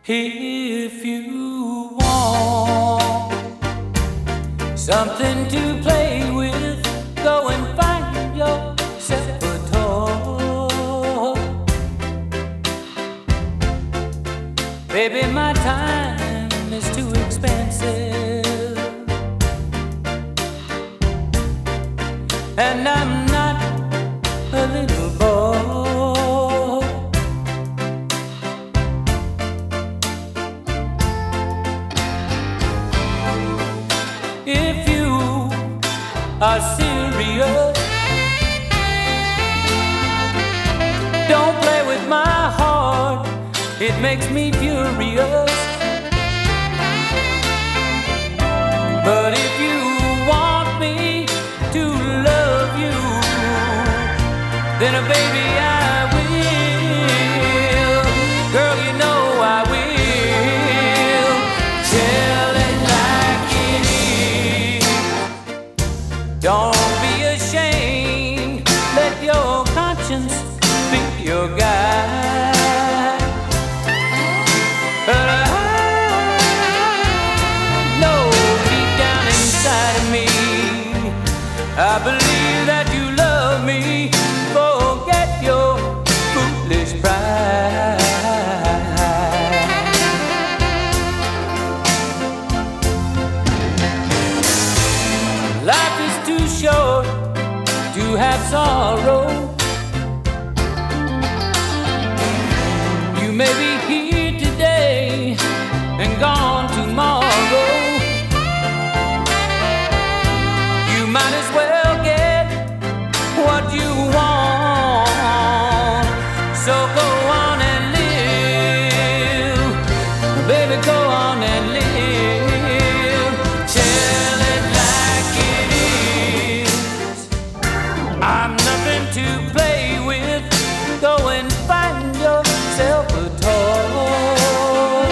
If you want something to play with, go and find yourself a toy. Baby, my time is too expensive, and I'm not a little boy. If you are serious, don't play with my heart, it makes me furious. But if you want me to love you, then baby I will. Girl, you know I will. Tell it like it is. Don't be ashamed, let your conscience be your guide. But I know deep down inside of me, I believe that you love me. Forget your foolish pride. Life is too short to have sorrow. You may be here today and gone tomorrow. You might as well get what you want. So go on and live, baby, go on and live. Tell it like it is. I'm nothing to play with. Go and find yourself a toy.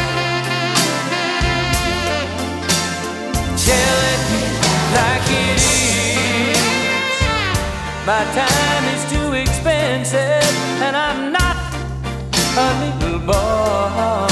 Tell it like it is. My time is too expensive, and I'm not a little boy.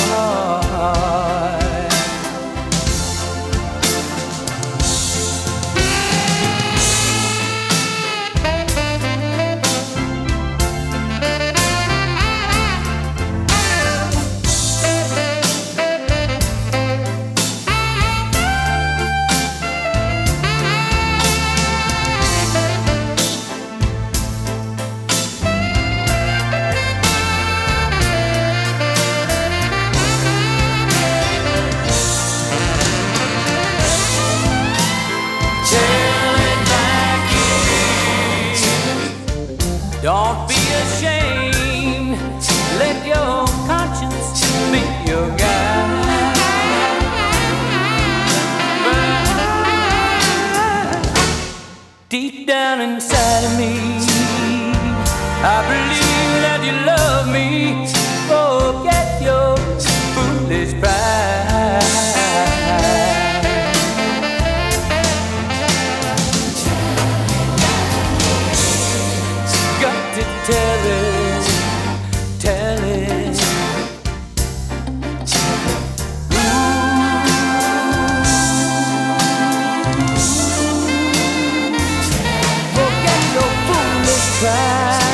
Don't be ashamed, let your conscience be your guide. But deep down inside of me, I believe that you love me. Forget your foolish pride. Tell it, tell it. Ooh. Forget your foolish pride.